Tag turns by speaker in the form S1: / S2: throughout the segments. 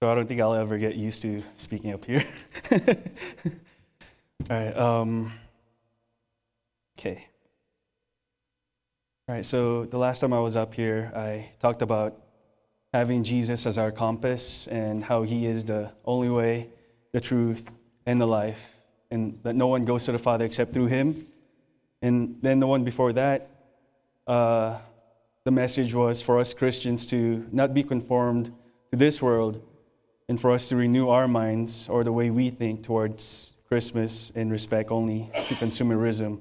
S1: So I don't think I'll ever get used to speaking up here. All right. Okay. All right. So the last time I was up here, I talked about having Jesus as our compass and how he is the only way, the truth, and the life, and that no one goes to the Father except through him. And then the one before that, the message was for us Christians to not be conformed to this world and for us to renew our minds or the way we think towards Christmas in respect only to consumerism.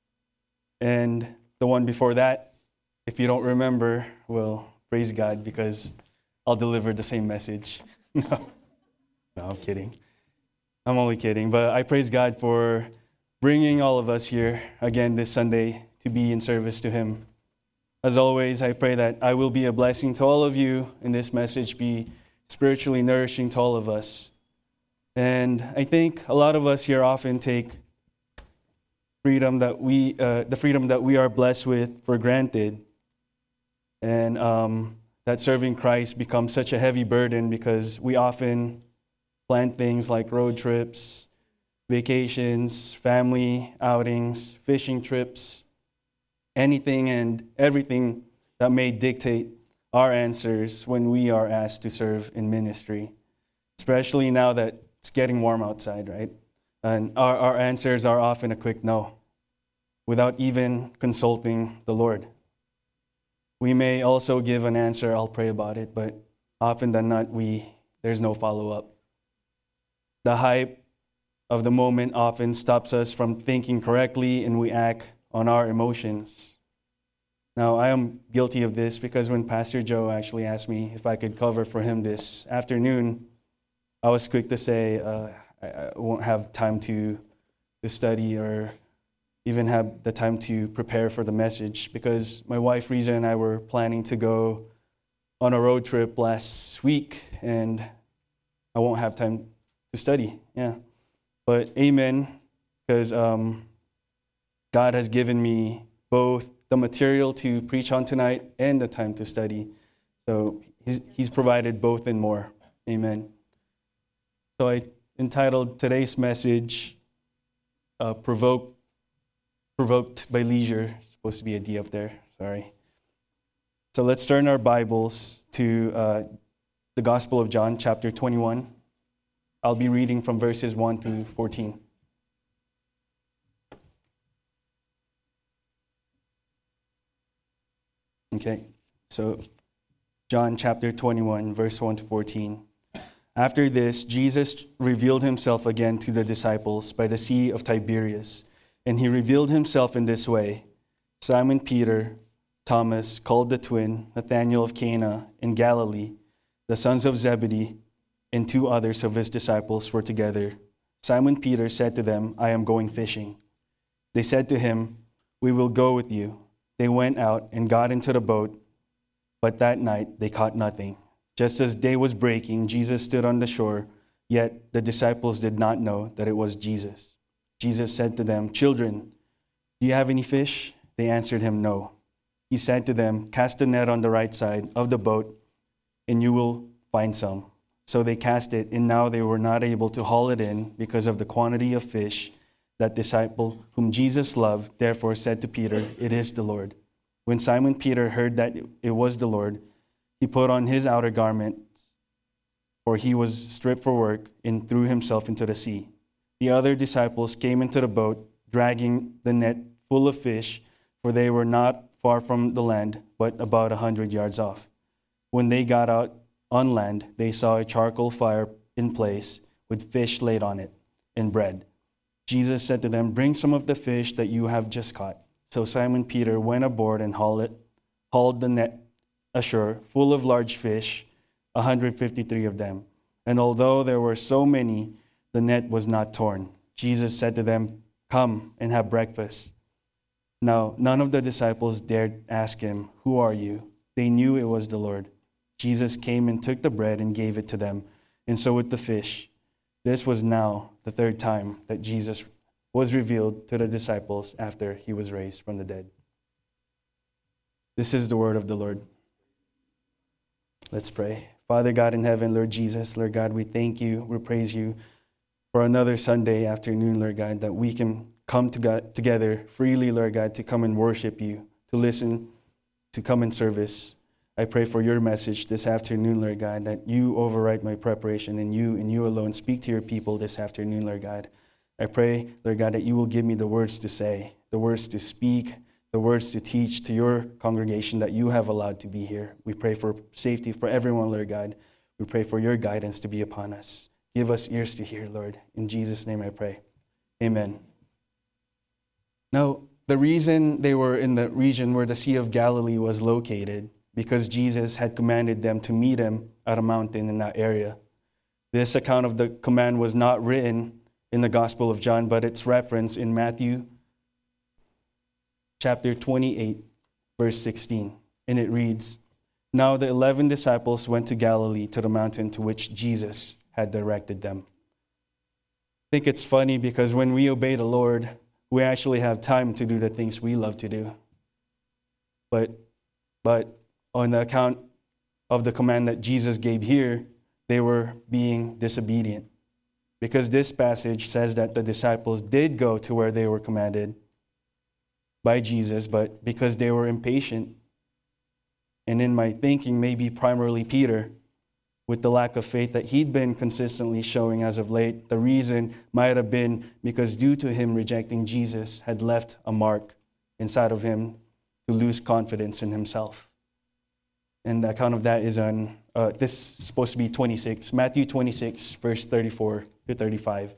S1: And the one before that, if you don't remember, well, praise God, because I'll deliver the same message. No, I'm kidding. I'm only kidding. But I praise God for bringing all of us here again this Sunday to be in service to him. As always, I pray that I will be a blessing to all of you and this message be spiritually nourishing to all of us. And I think a lot of us here often take the freedom that we are blessed with for granted. And that serving Christ becomes such a heavy burden because we often plan things like road trips, vacations, family outings, fishing trips, anything and everything that may dictate our answers when we are asked to serve in ministry, especially now that it's getting warm outside, right? And our answers are often a quick no, without even consulting the Lord. We may also give an answer, I'll pray about it, but often than not, there's no follow-up. The hype of the moment often stops us from thinking correctly and we act on our emotions. Now, I am guilty of this because when Pastor Joe actually asked me if I could cover for him this afternoon, I was quick to say I won't have time to study or even have the time to prepare for the message because my wife, Riza, and I were planning to go on a road trip last week and I won't have time to study. Yeah. But amen, because God has given me both the material to preach on tonight and the time to study. So he's provided both and more. Amen. So I entitled today's message, Provoked by Leisure. It's supposed to be a D up there, sorry. So let's turn our Bibles to the Gospel of John, chapter 21. I'll be reading from verses 1 to 14. Okay, so John chapter 21, verse 1 to 14. After this, Jesus revealed himself again to the disciples by the Sea of Tiberias, and he revealed himself in this way. Simon Peter, Thomas, called the twin, Nathanael of Cana in Galilee, the sons of Zebedee, and two others of his disciples were together. Simon Peter said to them, I am going fishing. They said to him, we will go with you. They went out and got into the boat, but that night they caught nothing. Just as day was breaking, Jesus stood on the shore, yet the disciples did not know that it was Jesus. Jesus said to them, children, do you have any fish? They answered him, no. He said to them, cast the net on the right side of the boat, and you will find some. So they cast it, and now they were not able to haul it in because of the quantity of fish. That disciple whom Jesus loved therefore said to Peter, it is the Lord. When Simon Peter heard that it was the Lord, he put on his outer garments, for he was stripped for work, and threw himself into the sea. The other disciples came into the boat, dragging the net full of fish, for they were not far from the land, but about 100 yards off. When they got out on land, they saw a charcoal fire in place, with fish laid on it, and bread. Jesus said to them, bring some of the fish that you have just caught. So Simon Peter went aboard and hauled the net ashore, full of large fish, 153 of them. And although there were so many, the net was not torn. Jesus said to them, come and have breakfast. Now, none of the disciples dared ask him, who are you? They knew it was the Lord. Jesus came and took the bread and gave it to them, and so with the fish. This was now the third time that Jesus was revealed to the disciples after he was raised from the dead. This is the word of the Lord. Let's pray. Father God in heaven, Lord Jesus, Lord God, we thank you, we praise you for another Sunday afternoon, Lord God, that we can come together freely, Lord God, to come and worship you, to listen, to come in service. I pray for your message this afternoon, Lord God, that you override my preparation and you alone speak to your people this afternoon, Lord God. I pray, Lord God, that you will give me the words to say, the words to speak, the words to teach to your congregation that you have allowed to be here. We pray for safety for everyone, Lord God. We pray for your guidance to be upon us. Give us ears to hear, Lord. In Jesus' name I pray. Amen. Now, the reason they were in the region where the Sea of Galilee was located, because Jesus had commanded them to meet him at a mountain in that area. This account of the command was not written in the Gospel of John, but it's referenced in Matthew chapter 28, verse 16. And it reads, "Now the 11 disciples went to Galilee to the mountain to which Jesus had directed them." I think it's funny because when we obey the Lord, we actually have time to do the things we love to do. But on the account of the command that Jesus gave here, they were being disobedient. Because this passage says that the disciples did go to where they were commanded by Jesus, but because they were impatient, and in my thinking, maybe primarily Peter, with the lack of faith that he'd been consistently showing as of late, the reason might have been because due to him rejecting Jesus had left a mark inside of him to lose confidence in himself. And the account of that is on, this is supposed to be 26, Matthew 26, verse 34 to 35.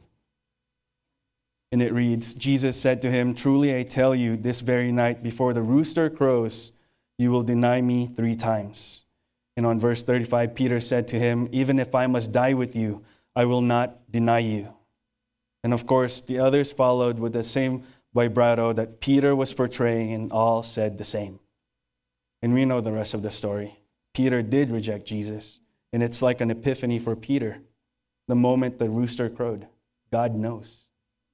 S1: And it reads, "Jesus said to him, 'Truly I tell you, this very night before the rooster crows, you will deny me 3 times.' And on verse 35, Peter said to him, 'Even if I must die with you, I will not deny you.' And of course, the others followed with the same vibrato that Peter was portraying, and all said the same. And we know the rest of the story. Peter did reject Jesus, and it's like an epiphany for Peter. The moment the rooster crowed, God knows.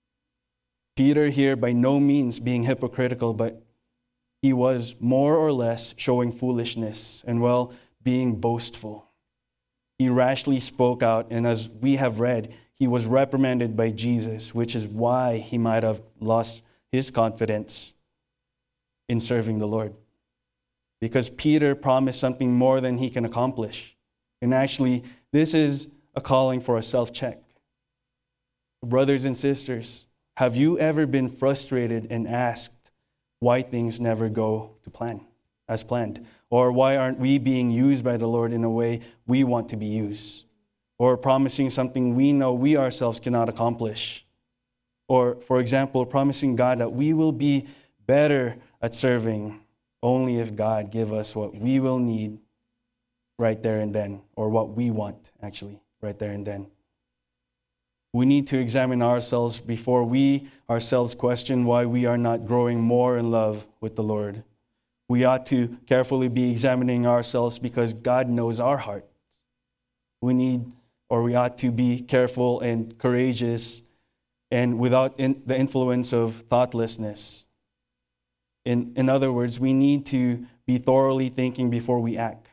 S1: Peter here by no means being hypocritical, but he was more or less showing foolishness and, being boastful. He rashly spoke out, and as we have read, he was reprimanded by Jesus, which is why he might have lost his confidence in serving the Lord. Because Peter promised something more than he can accomplish. And actually, this is a calling for a self-check. Brothers and sisters, have you ever been frustrated and asked why things never go to plan, as planned? Or why aren't we being used by the Lord in a way we want to be used? Or promising something we know we ourselves cannot accomplish? Or, for example, promising God that we will be better at serving only if God give us what we will need right there and then, or what we want, actually, right there and then. We need to examine ourselves before we ourselves question why we are not growing more in love with the Lord. We ought to carefully be examining ourselves because God knows our hearts. We ought to be careful and courageous and without the influence of thoughtlessness. In other words, we need to be thoroughly thinking before we act.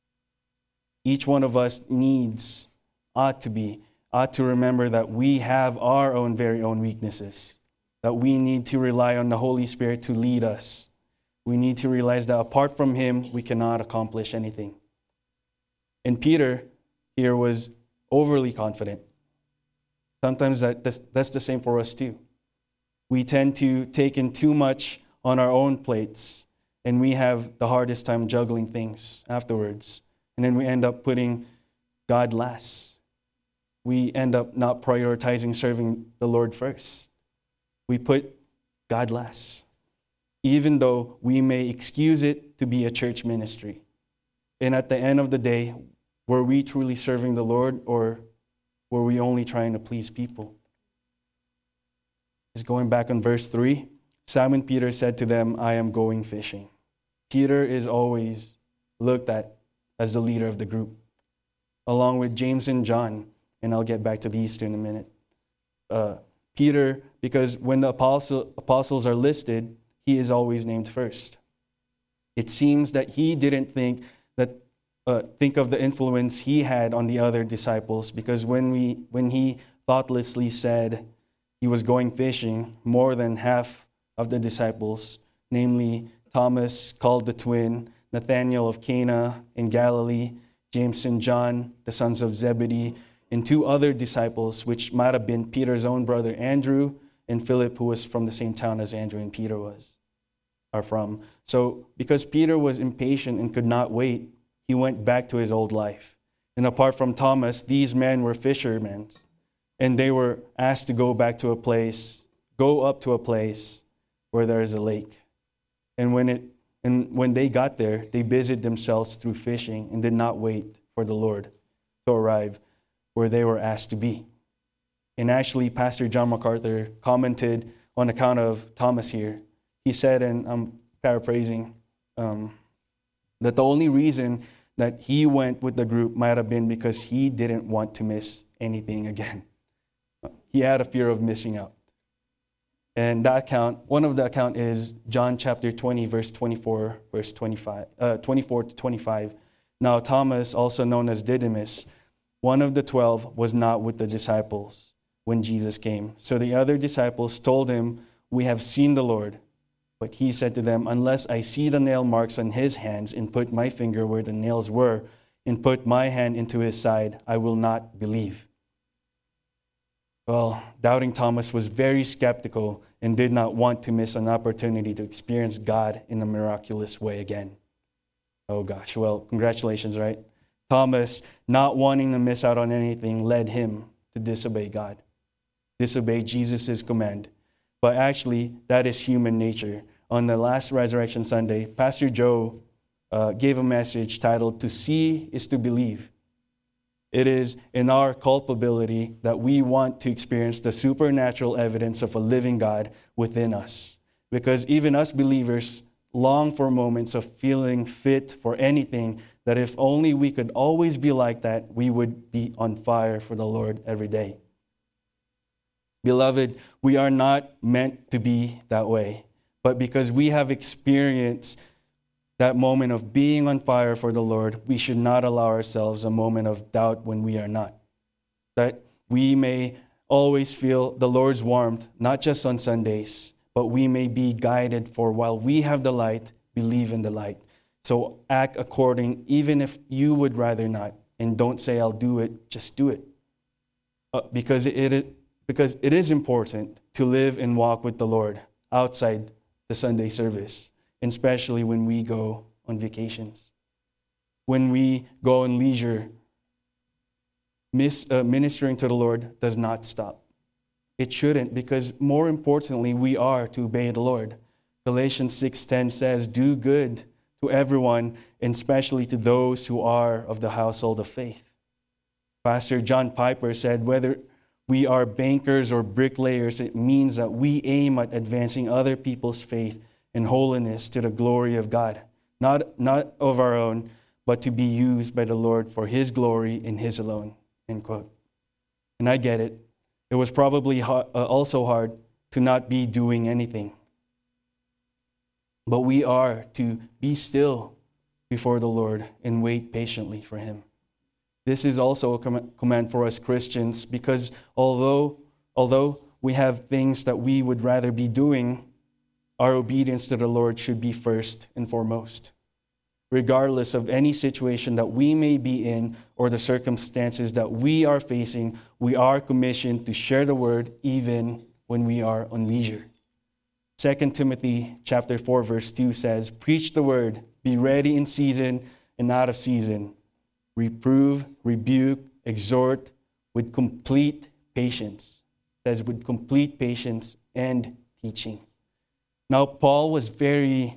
S1: Each one of us ought to remember that we have our own very own weaknesses, that we need to rely on the Holy Spirit to lead us. We need to realize that apart from him, we cannot accomplish anything. And Peter here was overly confident. Sometimes that's the same for us too. We tend to take in too much on our own plates, and we have the hardest time juggling things afterwards. And then we end up putting God last. We end up not prioritizing serving the Lord first. We put God last, even though we may excuse it to be a church ministry. And at the end of the day, were we truly serving the Lord, or were we only trying to please people? Just going back on verse 3, Simon Peter said to them, "I am going fishing." Peter is always looked at as the leader of the group, along with James and John, and I'll get back to these two in a minute. Peter, because when the apostles are listed, he is always named first. It seems that he didn't think that think of the influence he had on the other disciples, because when he thoughtlessly said he was going fishing, more than half of the disciples, namely Thomas, called the twin, Nathanael of Cana in Galilee, James and John, the sons of Zebedee, and two other disciples, which might have been Peter's own brother Andrew and Philip, who was from the same town as Andrew and Peter are from. So because Peter was impatient and could not wait, he went back to his old life. And apart from Thomas, these men were fishermen, and they were asked to go up to a place where there is a lake. And when they got there, they busied themselves through fishing and did not wait for the Lord to arrive where they were asked to be. And actually, Pastor John MacArthur commented on account of Thomas here. He said, and I'm paraphrasing, that the only reason that he went with the group might have been because he didn't want to miss anything again. He had a fear of missing out. And that account, one of the account is John chapter 20, verse 24 to 25. Now Thomas, also known as Didymus, one of the 12, was not with the disciples when Jesus came. So the other disciples told him, "We have seen the Lord." But he said to them, "Unless I see the nail marks on his hands and put my finger where the nails were and put my hand into his side, I will not believe." Well, doubting Thomas was very skeptical and did not want to miss an opportunity to experience God in a miraculous way again. Oh gosh, well, congratulations, right? Thomas, not wanting to miss out on anything, led him to disobey God, disobey Jesus' command. But actually, that is human nature. On the last Resurrection Sunday, Pastor Joe gave a message titled, "To See is to Believe." It is in our culpability that we want to experience the supernatural evidence of a living God within us. Because even us believers long for moments of feeling fit for anything, that if only we could always be like that, we would be on fire for the Lord every day. Beloved, we are not meant to be that way. But because we have experienced that moment of being on fire for the Lord, we should not allow ourselves a moment of doubt when we are not. That we may always feel the Lord's warmth, not just on Sundays, but we may be guided, for while we have the light, believe in the light. So act according, even if you would rather not. And don't say, "I'll do it," just do it. Because it is important to live and walk with the Lord outside the Sunday service, and especially when we go on vacations. When we go on leisure, ministering to the Lord does not stop. It shouldn't, because more importantly, we are to obey the Lord. Galatians 6:10 says, "Do good to everyone, and especially to those who are of the household of faith." Pastor John Piper said, "Whether we are bankers or bricklayers, it means that we aim at advancing other people's faith and holiness to the glory of God, not of our own, but to be used by the Lord for His glory and His alone." End quote. And I get it. It was probably also hard to not be doing anything. But we are to be still before the Lord and wait patiently for Him. This is also a command for us Christians, because although we have things that we would rather be doing, our obedience to the Lord should be first and foremost. Regardless of any situation that we may be in or the circumstances that we are facing, we are commissioned to share the word even when we are on leisure. 2 Timothy chapter 4, verse 2 says, "Preach the word, be ready in season and out of season. Reprove, rebuke, exhort with complete patience." It says with complete patience and teaching. Now, Paul was very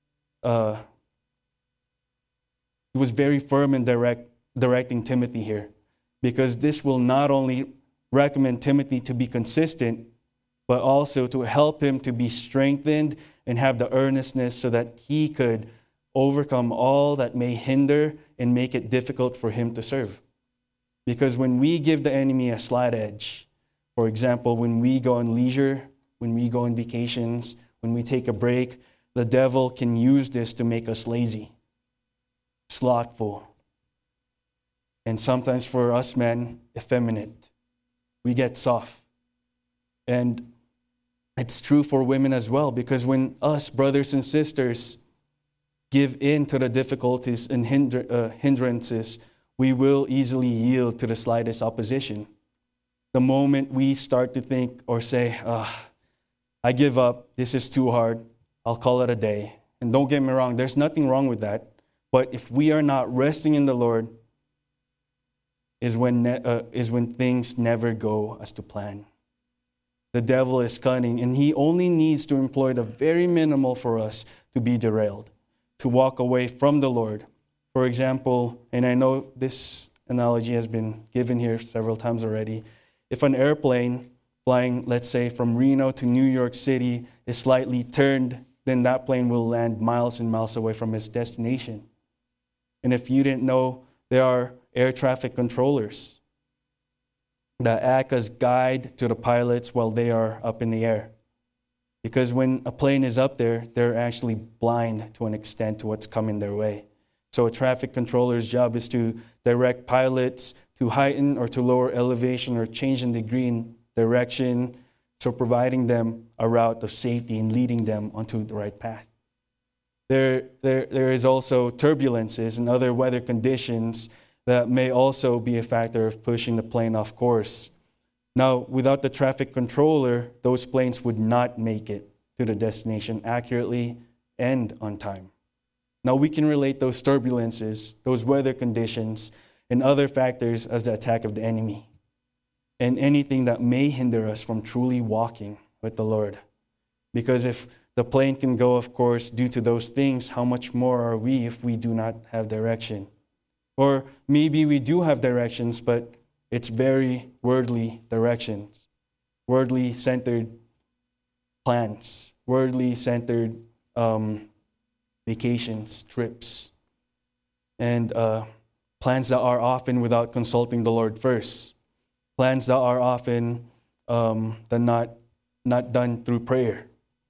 S1: firm in directing Timothy here, because this will not only recommend Timothy to be consistent, but also to help him to be strengthened and have the earnestness so that he could overcome all that may hinder and make it difficult for him to serve. Because when we give the enemy a slight edge, for example, when we go on leisure, when we go on vacations, when we take a break, the devil can use this to make us lazy, slothful, And sometimes for us men, effeminate. We get soft. And it's true for women as well, because when us, brothers and sisters, give in to the difficulties and hindrances, we will easily yield to the slightest opposition. The moment we start to think or say, I give up, this is too hard, I'll call it a day. And don't get me wrong, there's nothing wrong with that. But if we are not resting in the Lord, is when things never go as to plan. The devil is cunning, and he only needs to employ the very minimal for us to be derailed, to walk away from the Lord. For example, and I know this analogy has been given here several times already, if an airplane flying, let's say, from Reno to New York City is slightly turned, then that plane will land miles and miles away from its destination. And if you didn't know, there are air traffic controllers that act as guide to the pilots while they are up in the air. Because when a plane is up there, they're actually blind to an extent to what's coming their way. So a traffic controller's job is to direct pilots to heighten or to lower elevation or change in degree in direction, so providing them a route of safety and leading them onto the right path. There is also turbulences and other weather conditions that may also be a factor of pushing the plane off course. Now, without the traffic controller, those planes would not make it to the destination accurately and on time. Now, we can relate those turbulences, those weather conditions, and other factors as the attack of the enemy, and anything that may hinder us from truly walking with the Lord. Because if the plane can go, of course, due to those things, how much more are we if we do not have direction? Or maybe we do have directions, but it's very worldly directions, worldly centered plans, worldly centered vacations, trips, and plans that are often without consulting the Lord first, plans that are often not done through prayer,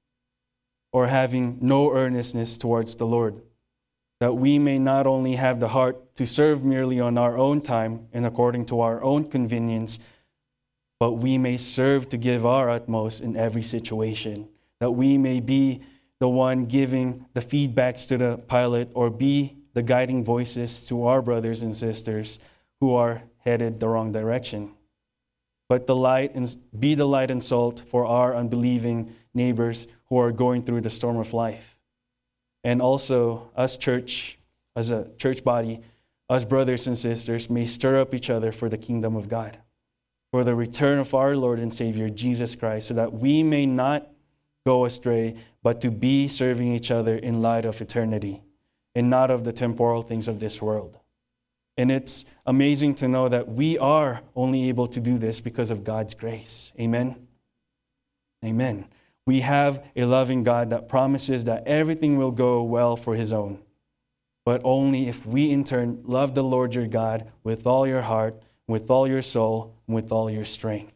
S1: or having no earnestness towards the Lord, that we may not only have the heart to serve merely on our own time and according to our own convenience, but we may serve to give our utmost in every situation, that we may be the one giving the feedbacks to the pilot or be the guiding voices to our brothers and sisters who are headed the wrong direction. But be the light and salt for our unbelieving neighbors who are going through the storm of life. And also, as a church body, us brothers and sisters may stir up each other for the kingdom of God, for the return of our Lord and Savior, Jesus Christ, so that we may not go astray, but to be serving each other in light of eternity and not of the temporal things of this world. And it's amazing to know that we are only able to do this because of God's grace. Amen? Amen. We have a loving God that promises that everything will go well for His own, but only if we in turn love the Lord your God with all your heart, with all your soul, and with all your strength.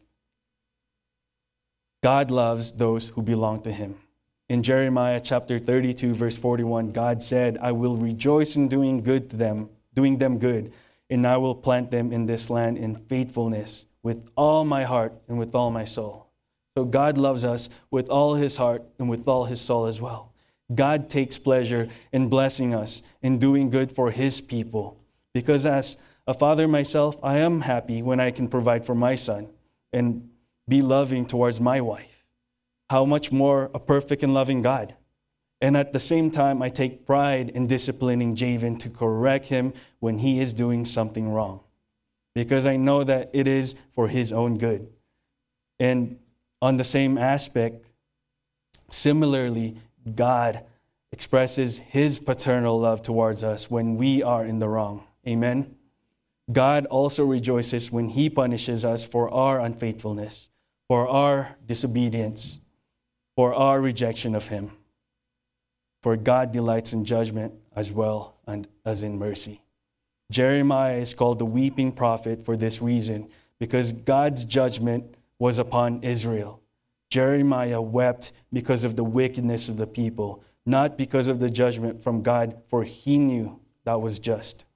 S1: God loves those who belong to Him. In Jeremiah chapter 32, verse 41, God said, I will rejoice in doing them good, and I will plant them in this land in faithfulness with all my heart and with all my soul. So God loves us with all His heart and with all His soul as well. God takes pleasure in blessing us, in doing good for His people. Because as a father myself, I am happy when I can provide for my son and be loving towards my wife. How much more a perfect and loving God. And at the same time, I take pride in disciplining Javen to correct him when he is doing something wrong, because I know that it is for his own good. And on the same aspect, similarly, God expresses His paternal love towards us when we are in the wrong. Amen? God also rejoices when He punishes us for our unfaithfulness, for our disobedience, for our rejection of Him. For God delights in judgment as well as in mercy. Jeremiah is called the weeping prophet for this reason, because God's judgment was upon Israel. Jeremiah wept because of the wickedness of the people, not because of the judgment from God, for he knew that was just.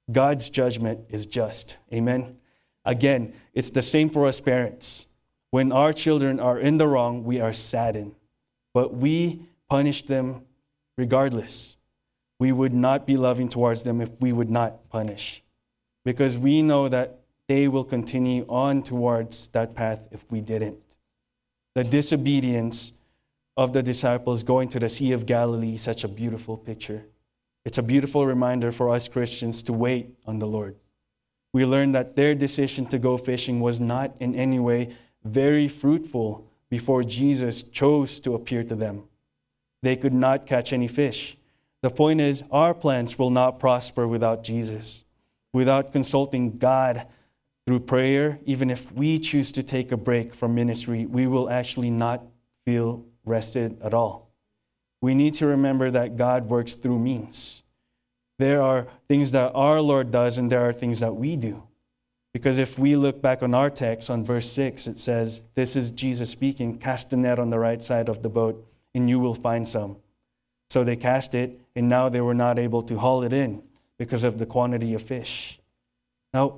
S1: God's judgment is just. Amen. Again, it's the same for us parents. When our children are in the wrong, we are saddened. But we punish them regardless. We would not be loving towards them if we would not punish. Because we know that they will continue on towards that path if we didn't. The disobedience of the disciples going to the Sea of Galilee is such a beautiful picture. It's a beautiful reminder for us Christians to wait on the Lord. We learn that their decision to go fishing was not in any way very fruitful before Jesus chose to appear to them. They could not catch any fish. The point is, our plans will not prosper without Jesus. Without consulting God through prayer, even if we choose to take a break from ministry, we will actually not feel rested at all. We need to remember that God works through means. There are things that our Lord does, and there are things that we do. Because if we look back on our text, on verse 6, it says, this is Jesus speaking, cast the net on the right side of the boat, and you will find some. So they cast it, and now they were not able to haul it in because of the quantity of fish. Now,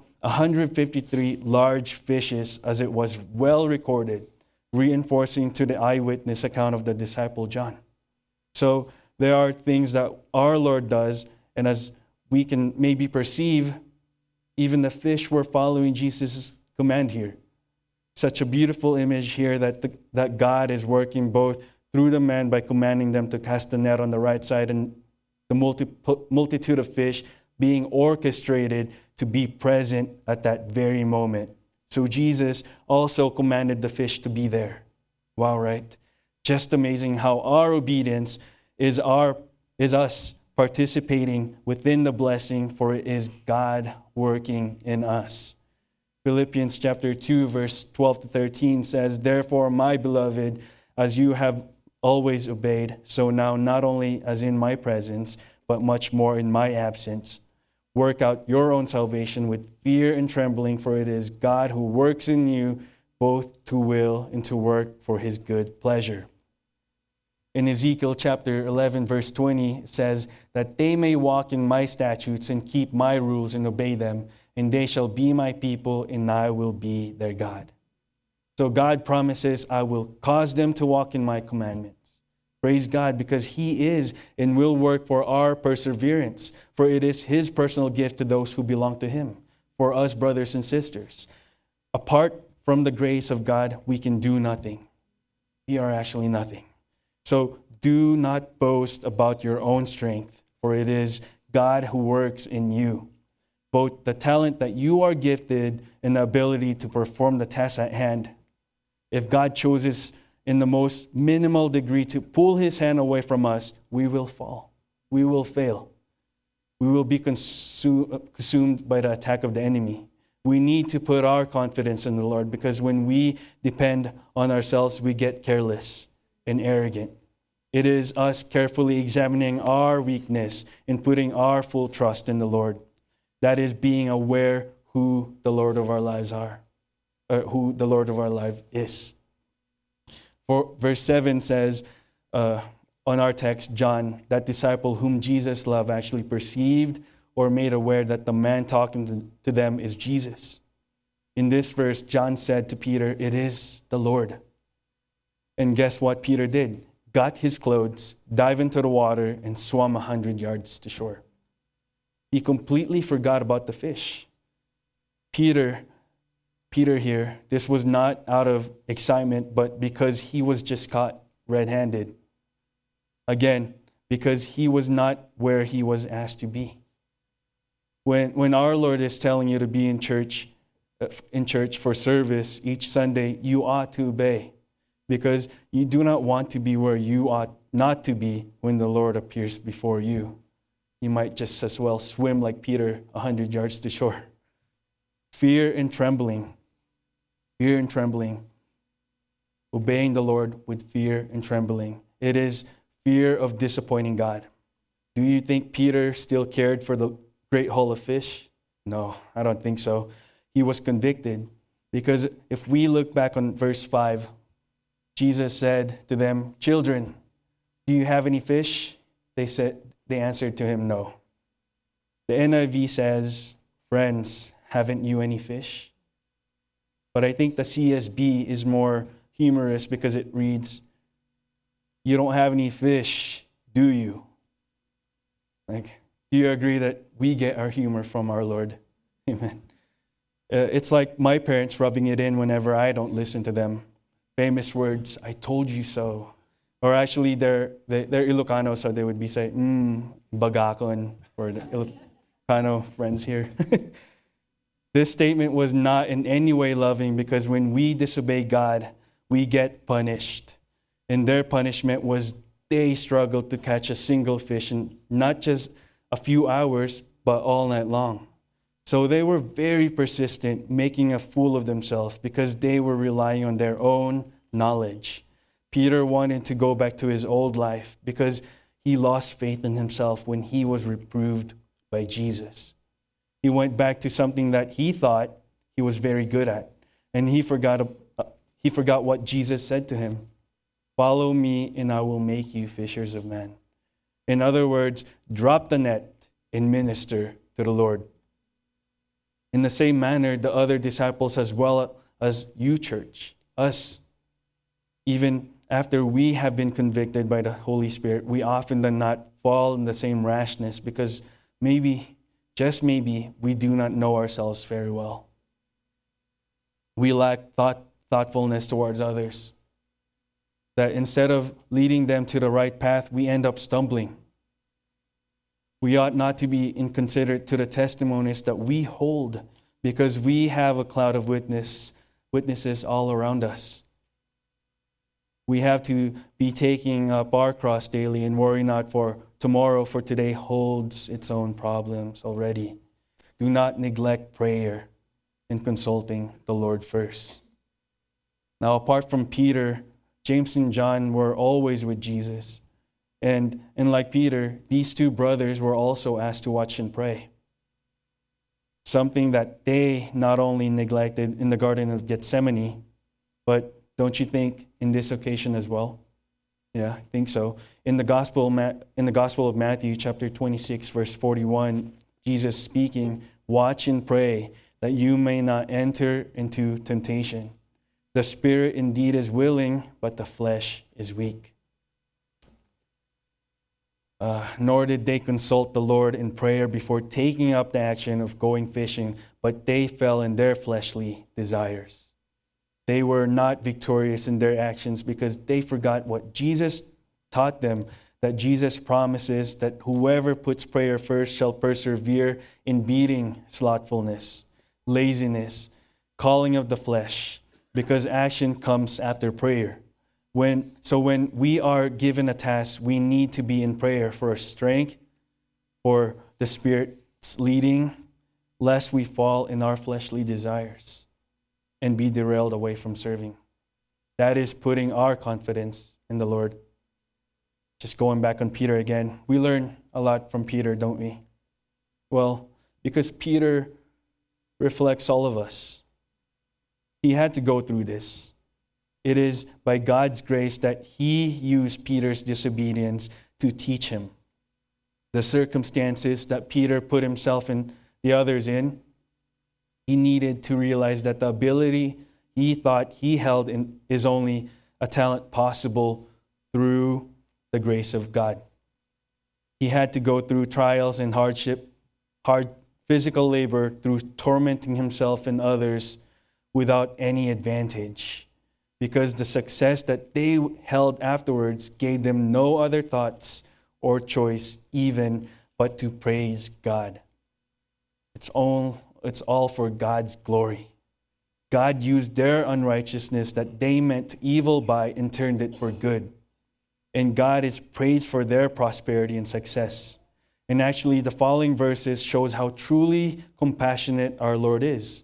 S1: 153 large fishes, as it was well recorded, reinforcing to the eyewitness account of the disciple John. So there are things that our Lord does, and as we can maybe perceive, even the fish were following Jesus' command here. Such a beautiful image here that God is working both through the man by commanding them to cast the net on the right side, and the multitude of fish being orchestrated to be present at that very moment. So Jesus also commanded the fish to be there. Wow, right? Just amazing how our obedience is us participating within the blessing, for it is God working in us. Philippians chapter 2, verse 12 to 13 says, therefore, my beloved, as you have always obeyed, so now not only as in my presence, but much more in my absence, work out your own salvation with fear and trembling, for it is God who works in you both to will and to work for his good pleasure. In Ezekiel chapter 11, verse 20, it says that they may walk in my statutes and keep my rules and obey them, and they shall be my people, and I will be their God. So God promises, I will cause them to walk in my commandments. Praise God, because he is and will work for our perseverance, for it is his personal gift to those who belong to him, for us brothers and sisters. Apart from the grace of God, we can do nothing. We are actually nothing. So do not boast about your own strength, for it is God who works in you, both the talent that you are gifted and the ability to perform the task at hand. If God chooses in the most minimal degree to pull his hand away from us, we will fall. We will fail. We will be consumed by the attack of the enemy. We need to put our confidence in the Lord, because when we depend on ourselves, we get careless and arrogant. It is us carefully examining our weakness and putting our full trust in the Lord. That is being aware who the Lord of our lives are, or who the Lord of our life is. For verse 7 says, on our text, John, that disciple whom Jesus loved, actually perceived or made aware that the man talking to them is Jesus. In this verse, John said to Peter, it is the Lord. And guess what Peter did? Got his clothes, dived into the water, and swam 100 yards to shore. He completely forgot about the fish. Peter here, this was not out of excitement, but because he was just caught red-handed. Again, because he was not where he was asked to be. When our Lord is telling you to be in church for service each Sunday, you ought to obey, because you do not want to be where you ought not to be when the Lord appears before you. You might just as well swim like Peter 100 yards to shore. Fear and trembling. Obeying the Lord with fear and trembling. It is fear of disappointing God. Do you think Peter still cared for the great haul of fish? No, I don't think so. He was convicted, because if we look back on verse 5, Jesus said to them, children, do you have any fish? They answered to him, no. The NIV says, "Friends, haven't you any fish?" But I think the CSB is more humorous because it reads, "You don't have any fish, do you?" Like, do you agree that we get our humor from our Lord? Amen. It's like my parents rubbing it in whenever I don't listen to them. Famous words, "I told you so." Or actually, they're Ilocano, so they would be saying, bagakon, for the Ilocano friends here. This statement was not in any way loving, because when we disobey God, we get punished. And their punishment was they struggled to catch a single fish in not just a few hours, but all night long. So they were very persistent, making a fool of themselves because they were relying on their own knowledge. Peter wanted to go back to his old life because he lost faith in himself when he was reproved by Jesus. He went back to something that he thought he was very good at, and he forgot what Jesus said to him. "Follow me, and I will make you fishers of men." In other words, drop the net and minister to the Lord. In the same manner, the other disciples, as well as you, church, us, even after we have been convicted by the Holy Spirit, we often do not fall in the same rashness because maybe, just maybe, we do not know ourselves very well. We lack thoughtfulness towards others. That instead of leading them to the right path, we end up stumbling. We ought not to be inconsiderate to the testimonies that we hold, because we have a cloud of witnesses all around us. We have to be taking up our cross daily and worry not for tomorrow, for today holds its own problems already. Do not neglect prayer and consulting the Lord first. Now, apart from Peter, James and John were always with Jesus. And like Peter, these two brothers were also asked to watch and pray. Something that they not only neglected in the Garden of Gethsemane, but don't you think in this occasion as well? Yeah, I think so. In the Gospel of Matthew, chapter 26, verse 41, Jesus speaking, "Watch and pray that you may not enter into temptation. The spirit indeed is willing, but the flesh is weak." Nor did they consult the Lord in prayer before taking up the action of going fishing, but they fell in their fleshly desires. They were not victorious in their actions because they forgot what Jesus taught them, that Jesus promises that whoever puts prayer first shall persevere in beating slothfulness, laziness, calling of the flesh, because action comes after prayer. When we are given a task, we need to be in prayer for strength, for the Spirit's leading, lest we fall in our fleshly desires and be derailed away from serving. That is putting our confidence in the Lord. Just going back on Peter again, we learn a lot from Peter, don't we? Well, because Peter reflects all of us. He had to go through this. It is by God's grace that he used Peter's disobedience to teach him. The circumstances that Peter put himself and the others in, he needed to realize that the ability he thought he held is only a talent possible through the grace of God. He had to go through trials and hardship, hard physical labor, through tormenting himself and others without any advantage, because the success that they held afterwards gave them no other thoughts or choice even but to praise God. It's all for God's glory. God used their unrighteousness that they meant evil by and turned it for good. And God is praised for their prosperity and success. And actually, the following verses shows how truly compassionate our Lord is.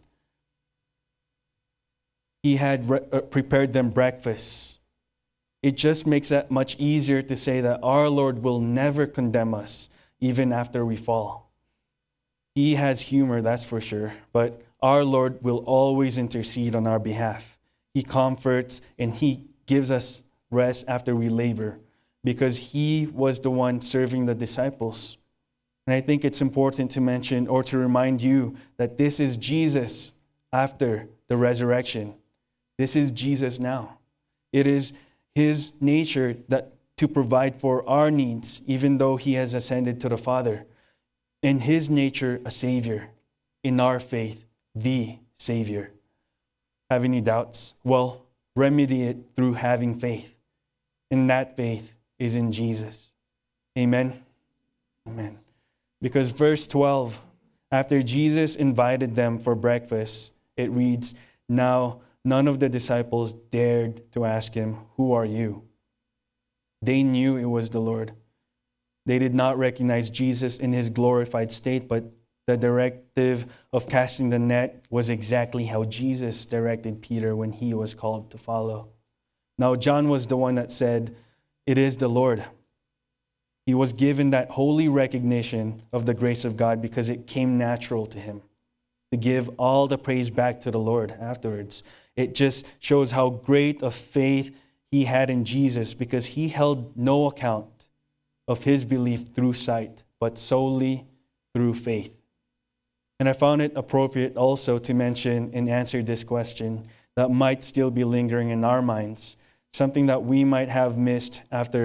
S1: He had prepared them breakfast. It just makes it much easier to say that our Lord will never condemn us, even after we fall. He has humor, that's for sure, but our Lord will always intercede on our behalf. He comforts and he gives us rest after we labor, because he was the one serving the disciples. And I think it's important to mention or to remind you that this is Jesus after the resurrection. This is Jesus now. It is his nature that to provide for our needs, even though he has ascended to the Father. In his nature, a Savior. In our faith, the Savior. Have any doubts? Well, remedy it through having faith. And that faith is in Jesus. Amen? Amen. Because verse 12, after Jesus invited them for breakfast, it reads, "Now none of the disciples dared to ask him, 'Who are you?'" They knew it was the Lord. They did not recognize Jesus in his glorified state, but the directive of casting the net was exactly how Jesus directed Peter when he was called to follow. Now, John was the one that said, "It is the Lord." He was given that holy recognition of the grace of God because it came natural to him to give all the praise back to the Lord afterwards. It just shows how great a faith he had in Jesus because he held no account of his belief through sight, but solely through faith. And I found it appropriate also to mention and answer this question that might still be lingering in our minds, something that we might have missed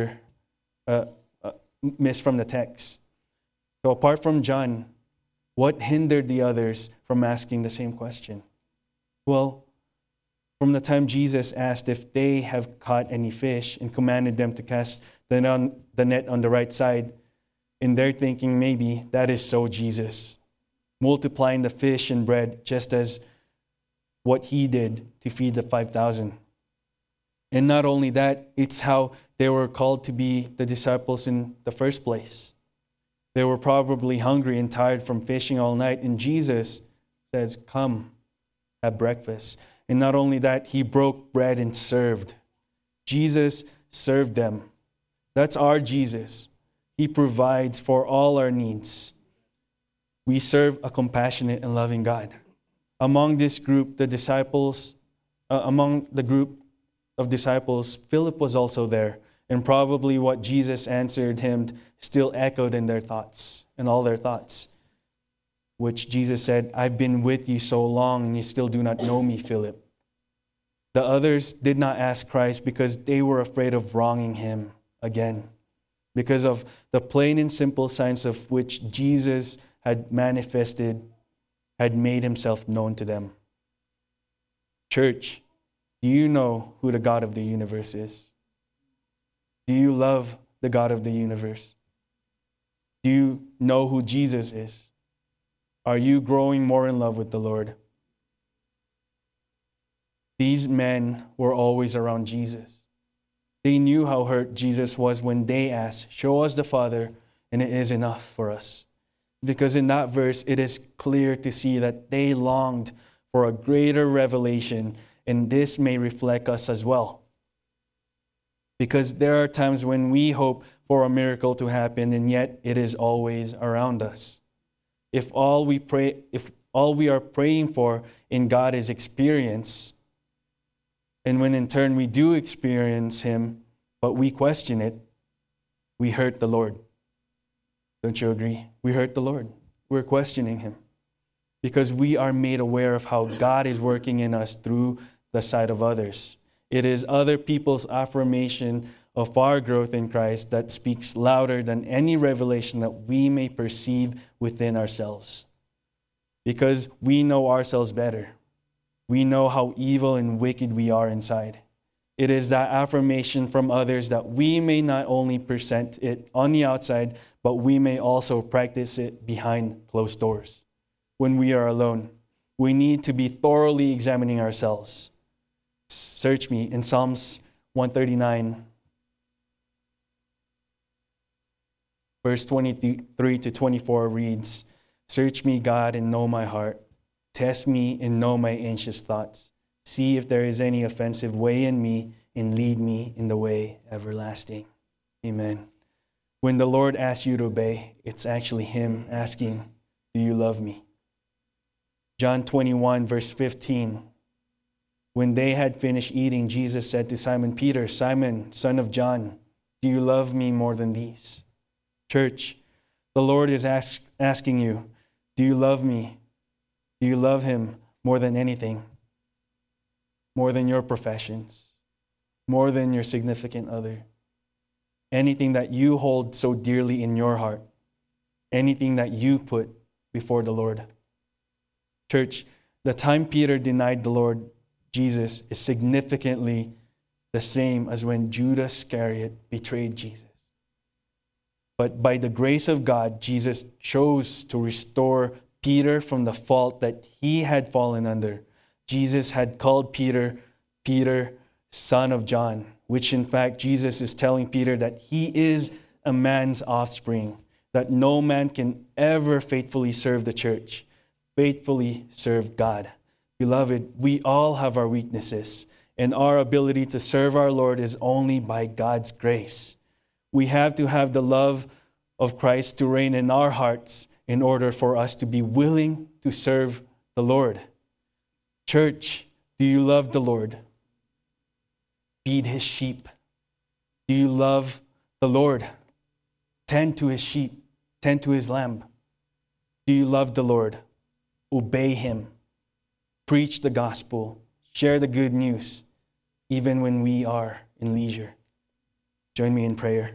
S1: from the text. So apart from John, what hindered the others from asking the same question? Well, from the time Jesus asked if they have caught any fish and commanded them to cast the net on the right side, in their thinking, maybe that is so Jesus, multiplying the fish and bread just as what he did to feed the 5,000. And not only that, it's how they were called to be the disciples in the first place. They were probably hungry and tired from fishing all night, and Jesus says, "Come, have breakfast." And not only that, he broke bread and served. Jesus served them. That's our Jesus. He provides for all our needs. We serve a compassionate and loving God. Among this group, among the group of disciples, Philip was also there. And probably what Jesus answered him still echoed in their thoughts, in all their thoughts. Which Jesus said, "I've been with you so long and you still do not know me, Philip." The others did not ask Christ because they were afraid of wronging him again, because of the plain and simple signs of which Jesus had manifested, had made himself known to them. Church, do you know who the God of the universe is? Do you love the God of the universe? Do you know who Jesus is? Are you growing more in love with the Lord? These men were always around Jesus. They knew how hurt Jesus was when they asked, "Show us the Father, and it is enough for us." Because in that verse, it is clear to see that they longed for a greater revelation, and this may reflect us as well. Because there are times when we hope for a miracle to happen, and yet it is always around us. If all we are praying for in God is experience, and when in turn we do experience him, but we question it, we hurt the Lord. Don't you agree? We hurt the Lord. We're questioning him. Because we are made aware of how God is working in us through the sight of others. It is other people's affirmation of our growth in Christ that speaks louder than any revelation that we may perceive within ourselves. Because we know ourselves better. We know how evil and wicked we are inside. It is that affirmation from others that we may not only present it on the outside, but we may also practice it behind closed doors. When we are alone, we need to be thoroughly examining ourselves. Search me in Psalms 139, verse 23 to 24 reads, "Search me, God, and know my heart. Test me and know my anxious thoughts. See if there is any offensive way in me, and lead me in the way everlasting." Amen. When the Lord asks you to obey, it's actually him asking, "Do you love me?" John 21, verse 15. When they had finished eating, Jesus said to Simon Peter, "Simon, son of John, do you love me more than these?" Church, The Lord is asking you, do you love me? Do you love him more than anything? More than your professions? More than your significant other? Anything that you hold so dearly in your heart? Anything that you put before the Lord? Church, the time Peter denied the Lord Jesus is significantly the same as when Judas Iscariot betrayed Jesus. But by the grace of God, Jesus chose to restore Peter from the fault that he had fallen under. Jesus had called Peter, Peter, son of John, which in fact Jesus is telling Peter that he is a man's offspring, that no man can ever faithfully serve the church, faithfully serve God. Beloved, we all have our weaknesses, and our ability to serve our Lord is only by God's grace. We have to have the love of Christ to reign in our hearts in order for us to be willing to serve the Lord. Church, do you love the Lord? Feed his sheep. Do you love the Lord? Tend to his sheep. Tend to his lamb. Do you love the Lord? Obey him. Preach the gospel. Share the good news, even when we are in leisure. Join me in prayer.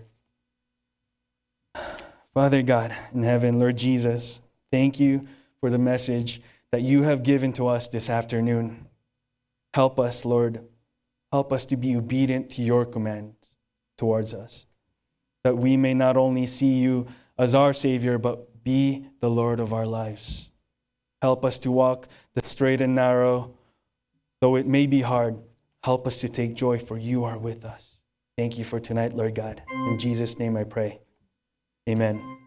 S1: Father God in heaven, Lord Jesus, thank you for the message that you have given to us this afternoon. Help us, Lord. Help us to be obedient to your commands towards us, that we may not only see you as our Savior, but be the Lord of our lives. Help us to walk the straight and narrow, though it may be hard. Help us to take joy, for you are with us. Thank you for tonight, Lord God. In Jesus' name I pray. Amen.